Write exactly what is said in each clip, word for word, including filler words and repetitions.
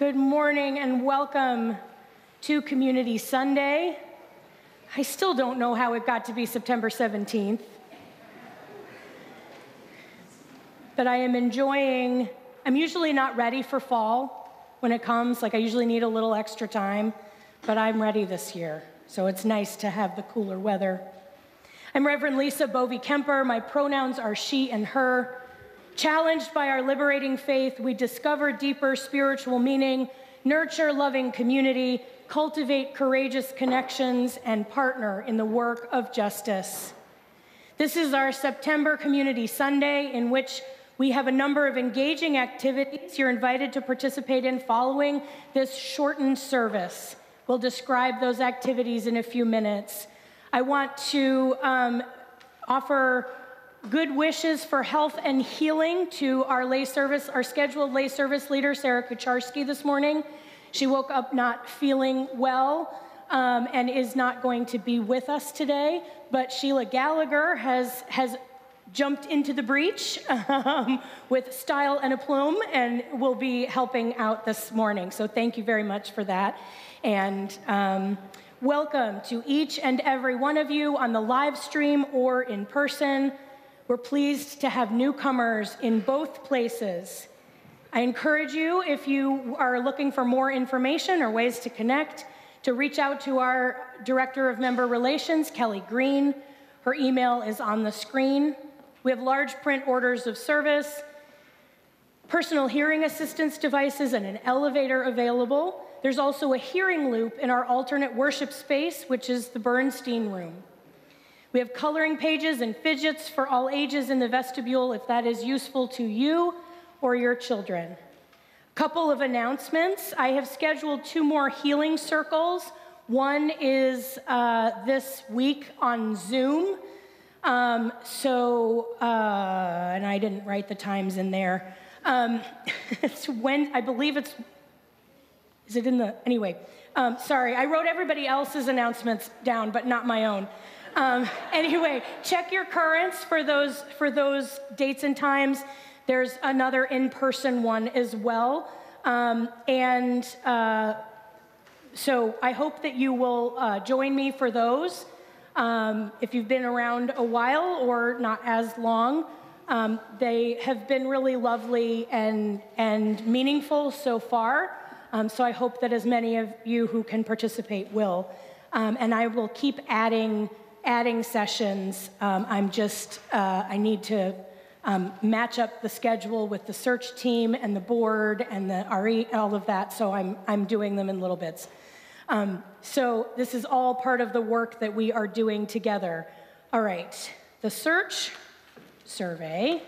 Good morning and welcome to Community Sunday. I still don't know how it got to be September seventeenth, but I am enjoying, I'm usually not ready for fall when it comes, like I usually need a little extra time, but I'm ready this year, so it's nice to have the cooler weather. I'm Reverend Lisa Bovey Kemper. My pronouns are she and her. Challenged by our liberating faith, we discover deeper spiritual meaning, nurture loving community, cultivate courageous connections, and partner in the work of justice. This is our September Community Sunday, in which we have a number of engaging activities you're invited to participate in following this shortened service. We'll describe those activities in a few minutes. I want to um, offer good wishes for health and healing to our lay service, our scheduled lay service leader, Sarah Kucharski, this morning. She woke up not feeling well um, and is not going to be with us today, but Sheila Gallagher has, has jumped into the breach um, with style and aplomb and will be helping out this morning. So thank you very much for that. And um, welcome to each and every one of you on the live stream or in person. We're pleased to have newcomers in both places. I encourage you, if you are looking for more information or ways to connect, to reach out to our Director of Member Relations, Kelly Green. Her email is on the screen. We have large print orders of service, personal hearing assistance devices, and an elevator available. There's also a hearing loop in our alternate worship space, which is the Bernstein Room. We have coloring pages and fidgets for all ages in the vestibule if that is useful to you or your children. A couple of announcements. I have scheduled two more healing circles. One is uh, this week on Zoom. Um, so, uh, and I didn't write the times in there. Um, it's when, I believe it's, is it in the, anyway. Um, sorry, I wrote everybody else's announcements down, but not my own. Um, anyway, check your currents for those, for those dates and times. There's another in-person one as well. Um, and uh, so I hope that you will uh, join me for those. Um, if you've been around a while or not as long, um, they have been really lovely and, and meaningful so far. Um, so I hope that as many of you who can participate will. Um, and I will keep adding adding sessions. Um, I'm just, uh, I need to um, match up the schedule with the search team and the board and the R E, all of that, so I'm, I'm doing them in little bits. Um, so this is all part of the work that we are doing together. All right, the search survey.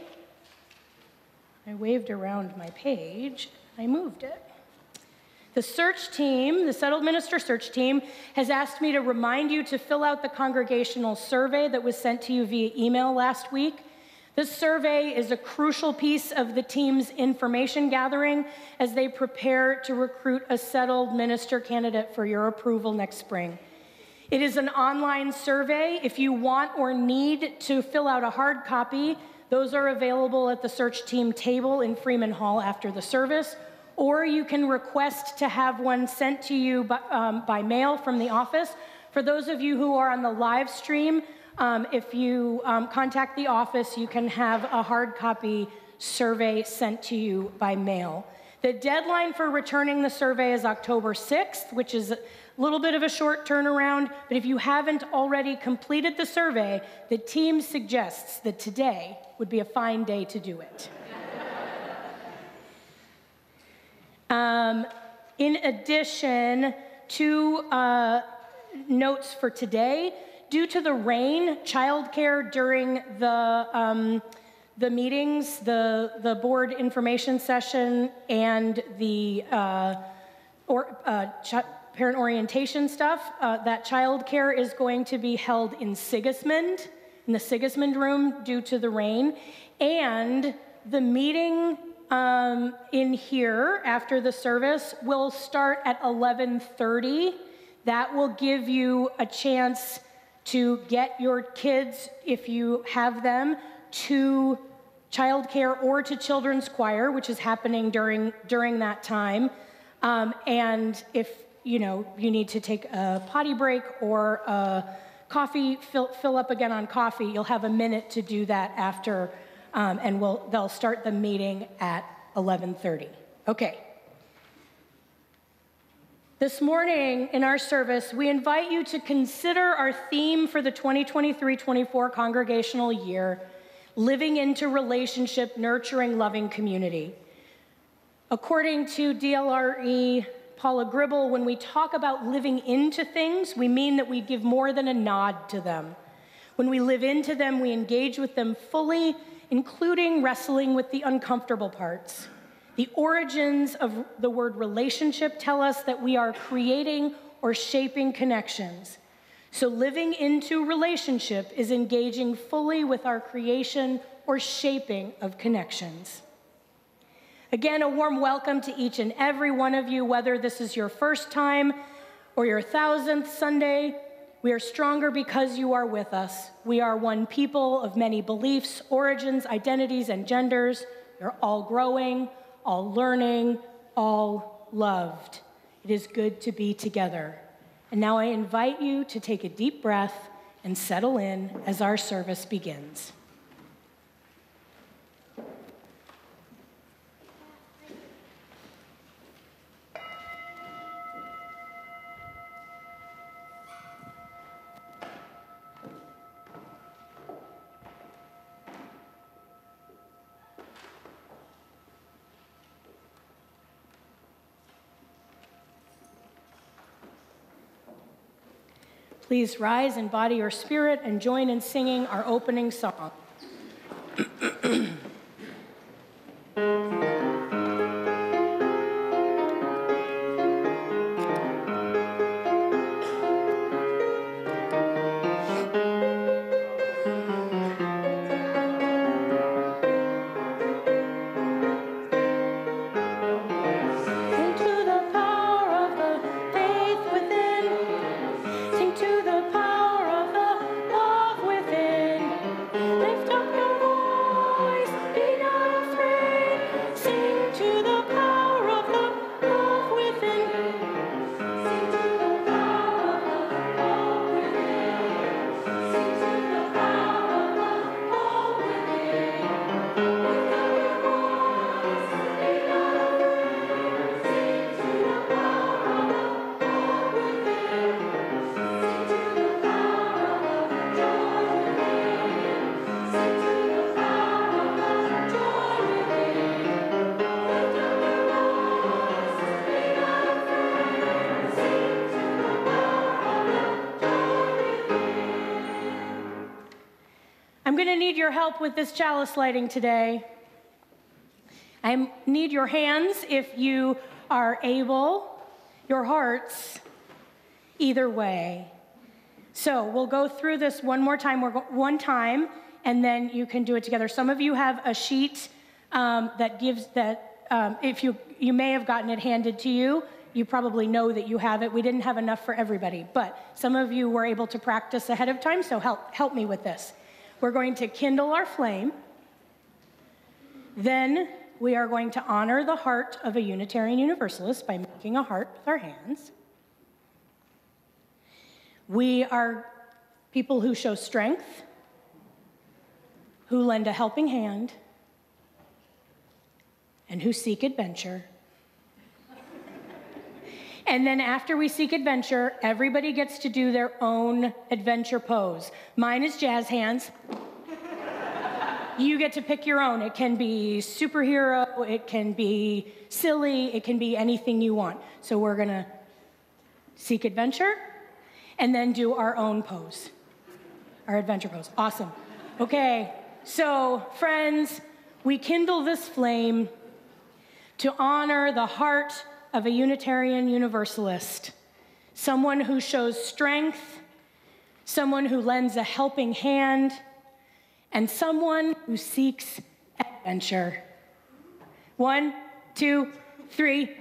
I waved around my page, I moved it. The search team, the Settled Minister search team, has asked me to remind you to fill out the congregational survey that was sent to you via email last week. This survey is a crucial piece of the team's information gathering as they prepare to recruit a settled minister candidate for your approval next spring. It is an online survey. If you want or need to fill out a hard copy, those are available at the search team table in Freeman Hall after the service. Or you can request to have one sent to you by, um, by mail from the office. For those of you who are on the live stream, um, if you um, contact the office, you can have a hard copy survey sent to you by mail. The deadline for returning the survey is October sixth, which is a little bit of a short turnaround, but if you haven't already completed the survey, the team suggests that today would be a fine day to do it. Um, in addition, two uh, notes for today. Due to the rain, childcare during the, um, the meetings, the, the board information session, and the uh, or, uh, parent orientation stuff, uh, that childcare is going to be held in Sigismund, in the Sigismund room due to the rain. And the meeting Um, in here after the service will start at eleven thirty. That will give you a chance to get your kids, if you have them, to childcare or to children's choir, which is happening during, during that time. Um, and if you know you need to take a potty break or a coffee, fill, fill up again on coffee, you'll have a minute to do that after, um, and we'll, they'll start the meeting at eleven thirty. Okay. This morning in our service, we invite you to consider our theme for the twenty twenty-three twenty-four congregational year, living into relationship, nurturing, loving community. According to D L R E Paula Gribble, when we talk about living into things, we mean that we give more than a nod to them. When we live into them, we engage with them fully, including wrestling with the uncomfortable parts. The origins of the word relationship tell us that we are creating or shaping connections. So living into relationship is engaging fully with our creation or shaping of connections. Again, a warm welcome to each and every one of you, whether this is your first time or your thousandth Sunday. We are stronger because you are with us. We are one people of many beliefs, origins, identities, and genders. We're all growing, all learning, all loved. It is good to be together. And now I invite you to take a deep breath and settle in as our service begins. Please rise in body or spirit and join in singing our opening song. I'm going to need your help with this chalice lighting today. I need your hands if you are able, your hearts, either way. So we'll go through this one more time, we're go- one time, and then you can do it together. Some of you have a sheet um, that gives that, um, if you, you may have gotten it handed to you, you probably know that you have it. We didn't have enough for everybody, but some of you were able to practice ahead of time, so help, help me with this. We're going to kindle our flame. Then we are going to honor the heart of a Unitarian Universalist by making a heart with our hands. We are people who show strength, who lend a helping hand, and who seek adventure. And then after we seek adventure, everybody gets to do their own adventure pose. Mine is jazz hands. You get to pick your own. It can be superhero, it can be silly, it can be anything you want. So we're gonna seek adventure and then do our own pose, our adventure pose. Awesome. Okay, so friends, we kindle this flame to honor the heart of a Unitarian Universalist, someone who shows strength, someone who lends a helping hand, and someone who seeks adventure. One, two, three.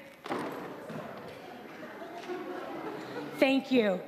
Thank you.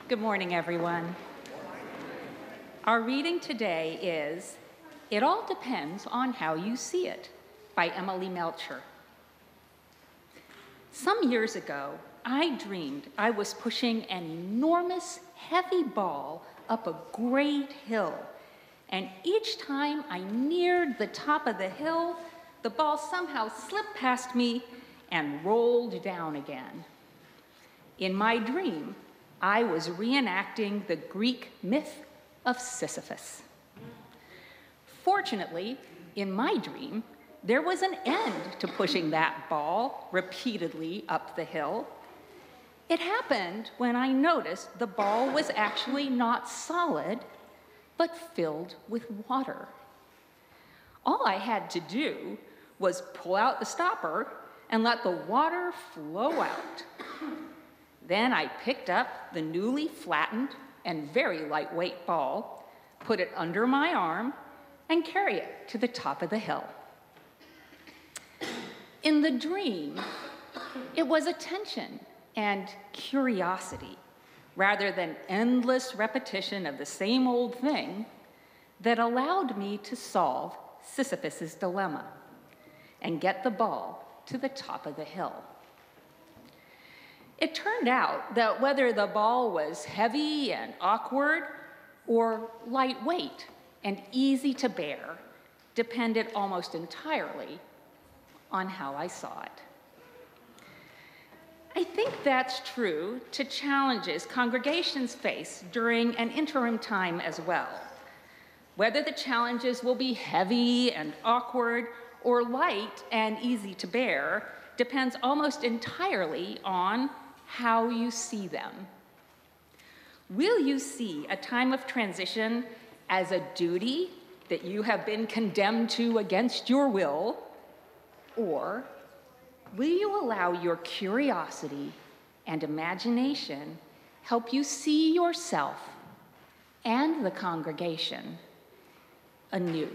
Good morning, everyone. Our reading today is It All Depends on How You See It by Emily Melcher. Some years ago, I dreamed I was pushing an enormous, heavy ball up a great hill, and each time I neared the top of the hill, the ball somehow slipped past me and rolled down again. In my dream, I was reenacting the Greek myth of Sisyphus. Fortunately, in my dream, there was an end to pushing that ball repeatedly up the hill. It happened when I noticed the ball was actually not solid, but filled with water. All I had to do was pull out the stopper and let the water flow out. Then I picked up the newly flattened and very lightweight ball, put it under my arm, and carry it to the top of the hill. In the dream, it was attention and curiosity, rather than endless repetition of the same old thing, that allowed me to solve Sisyphus's dilemma and get the ball to the top of the hill. It turned out that whether the ball was heavy and awkward or lightweight and easy to bear depended almost entirely on how I saw it. I think that's true to challenges congregations face during an interim time as well. Whether the challenges will be heavy and awkward or light and easy to bear depends almost entirely on how you see them. Will you see a time of transition as a duty that you have been condemned to against your will? Or will you allow your curiosity and imagination help you see yourself and the congregation anew?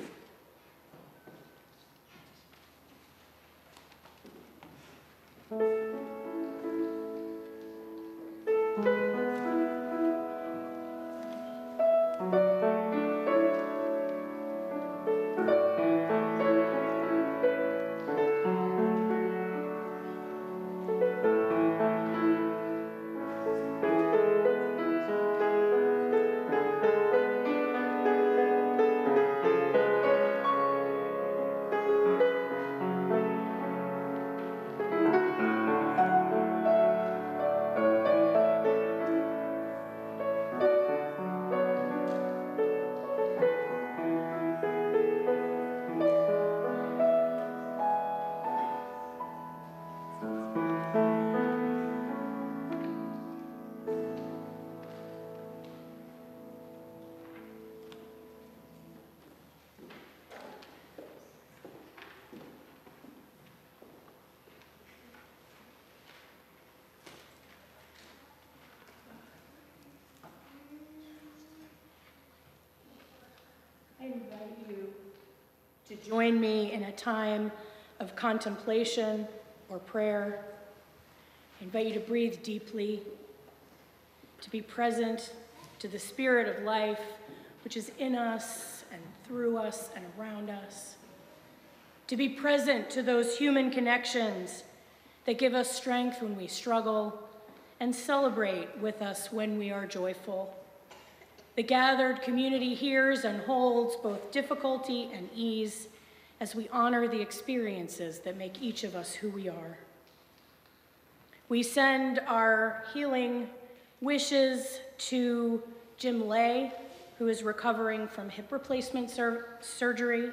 I invite you to join me in a time of contemplation or prayer. I invite you to breathe deeply, to be present to the spirit of life which is in us and through us and around us, to be present to those human connections that give us strength when we struggle and celebrate with us when we are joyful. The gathered community hears and holds both difficulty and ease as we honor the experiences that make each of us who we are. We send our healing wishes to Jim Lay, who is recovering from hip replacement sur- surgery.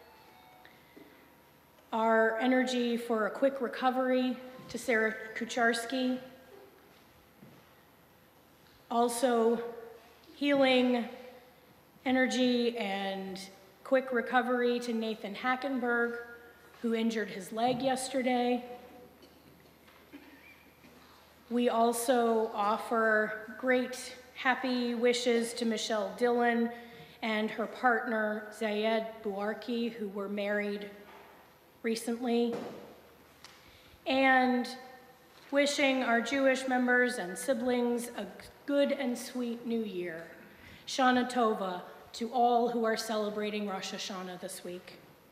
Our energy for a quick recovery to Sarah Kucharski. Also, healing, energy, and quick recovery to Nathan Hackenberg, who injured his leg yesterday. We also offer great happy wishes to Michelle Dillon and her partner, Zayed Bouarki, who were married recently. And wishing our Jewish members and siblings a good and sweet new year. Shana Tova to all who are celebrating Rosh Hashanah this week.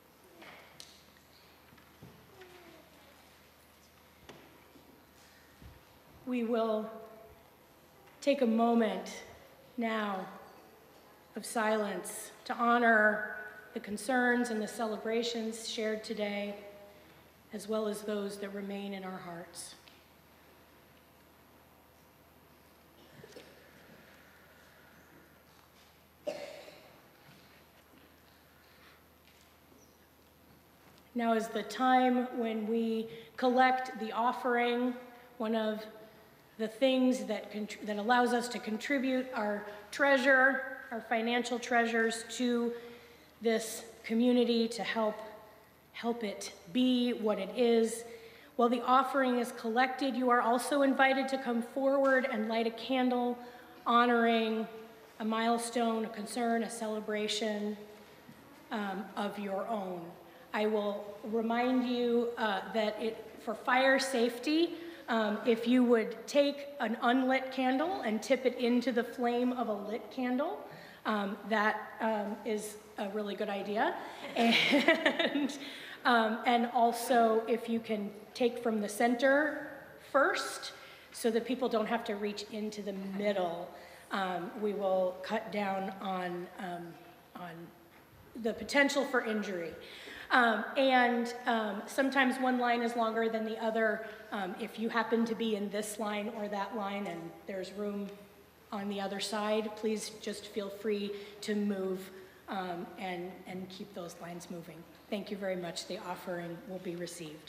We will take a moment now of silence to honor the concerns and the celebrations shared today, as well as those that remain in our hearts. Now is the time when we collect the offering, one of the things that, that allows us to contribute our treasure, our financial treasures to this community to help, help it be what it is. While the offering is collected, you are also invited to come forward and light a candle honoring a milestone, a concern, a celebration um, of your own. I will remind you uh, that it, for fire safety, um, if you would take an unlit candle and tip it into the flame of a lit candle, um, that um, is a really good idea. And, um, and also, if you can take from the center first, so that people don't have to reach into the middle, um, we will cut down on, um, on the potential for injury. Um, and um, sometimes one line is longer than the other. Um, if you happen to be in this line or that line and there's room on the other side, please just feel free to move um, and, and keep those lines moving. Thank you very much. The offering will be received.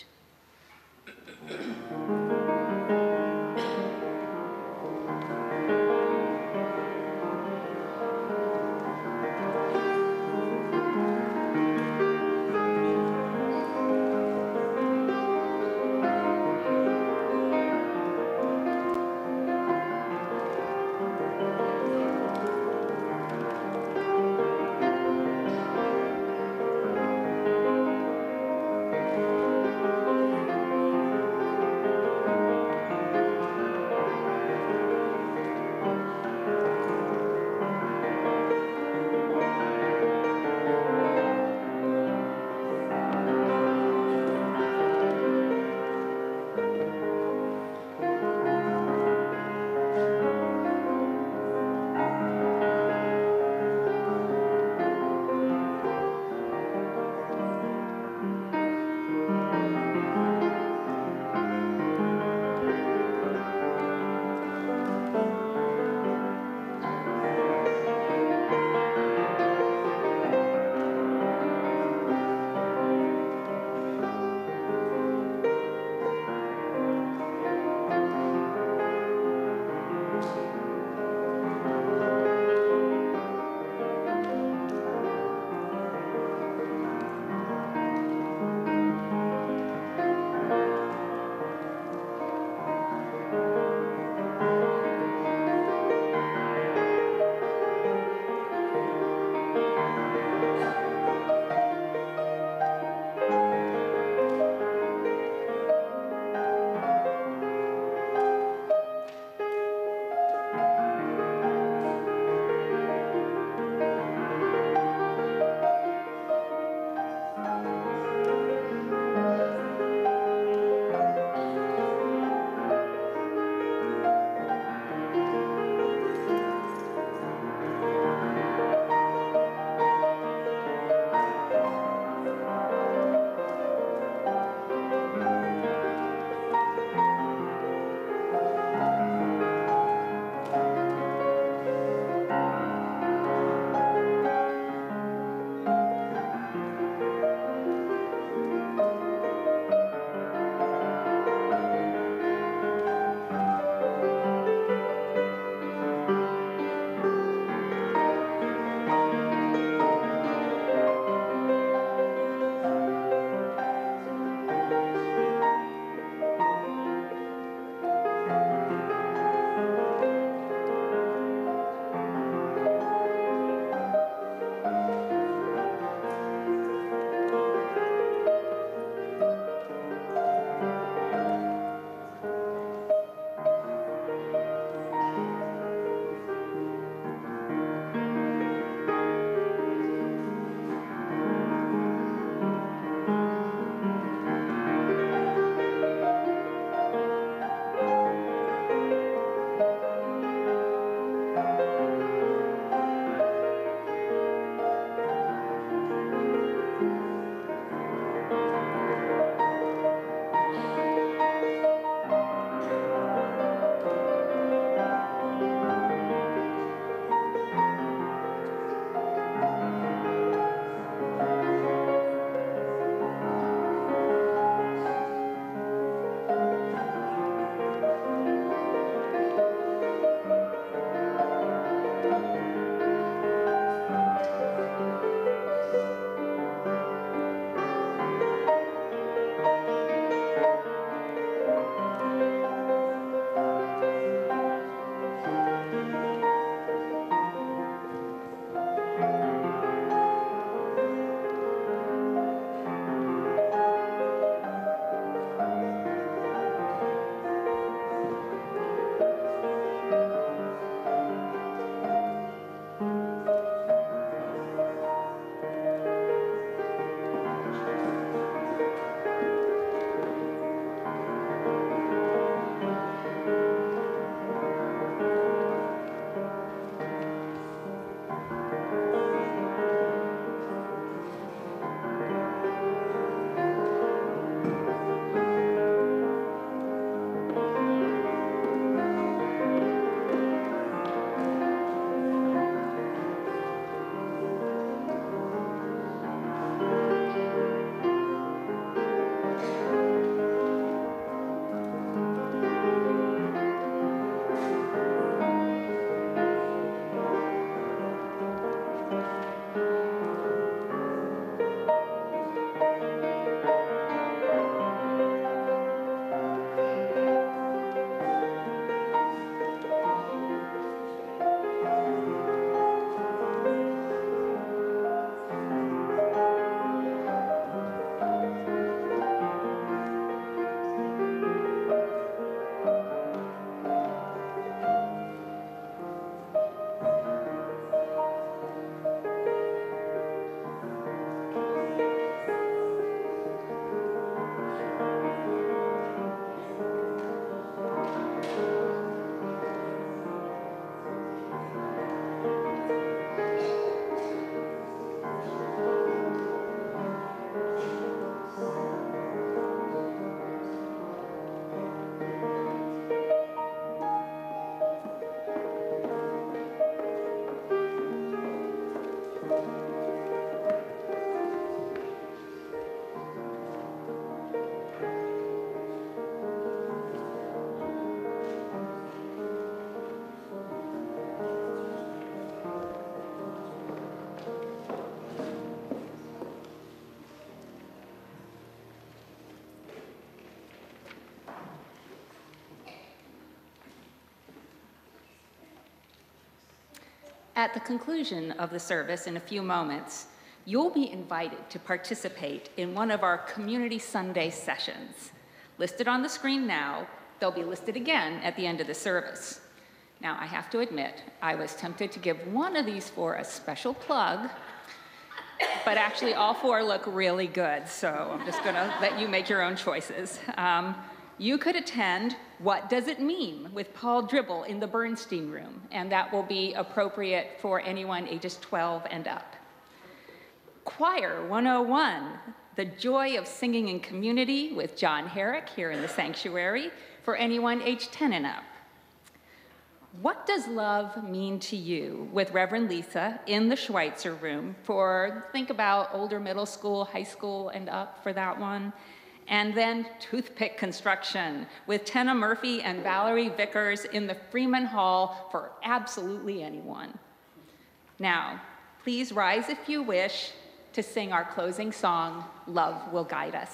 At the conclusion of the service in a few moments, you'll be invited to participate in one of our Community Sunday sessions. Listed on the screen now, they'll be listed again at the end of the service. Now, I have to admit, I was tempted to give one of these four a special plug, but actually all four look really good, so I'm just gonna let you make your own choices. Um, you could attend What Does It Mean with Paul Dribble in the Bernstein Room, and that will be appropriate for anyone ages twelve and up. Choir one oh one, The Joy of Singing in Community with John Herrick here in the sanctuary for anyone age ten and up. What Does Love Mean to You with Reverend Lisa in the Schweitzer Room for, think about older middle school, high school and up for that one. And then Toothpick Construction with Tenna Murphy and Valerie Vickers in the Freeman Hall for absolutely anyone. Now, please rise if you wish to sing our closing song, Love Will Guide Us.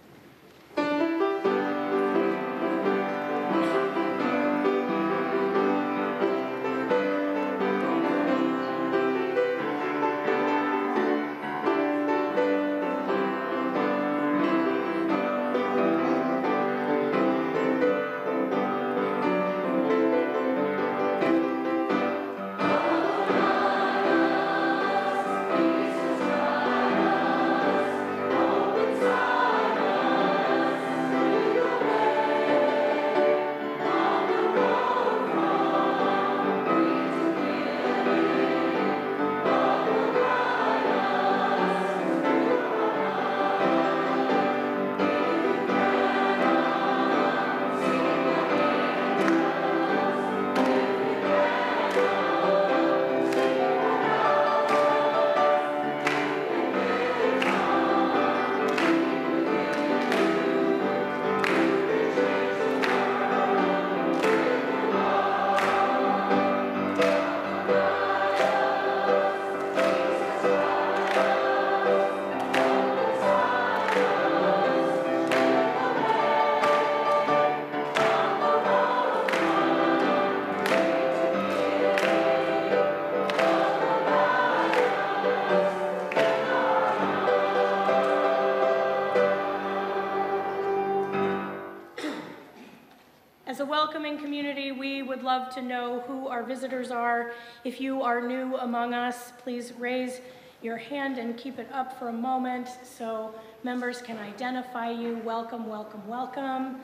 As a welcoming community, we would love to know who our visitors are. If you are new among us, please raise your hand and keep it up for a moment so members can identify you. Welcome, welcome, welcome.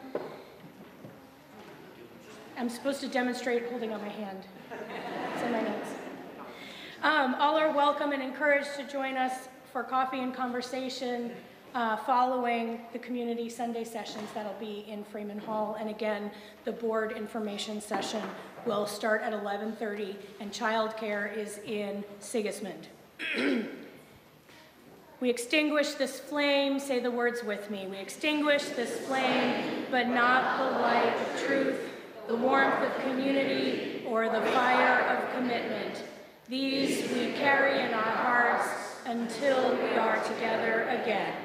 I'm supposed to demonstrate holding up my hand. It's in my notes. Um, all are welcome and encouraged to join us for coffee and conversation Uh, following the community Sunday sessions that'll be in Freeman Hall. And again, the board information session will start at eleven thirty and childcare is in Sigismund. We extinguish this flame, say the words with me. We extinguish this flame, but not the light of truth, the warmth of community, or the fire of commitment. These we carry in our hearts until we are together again.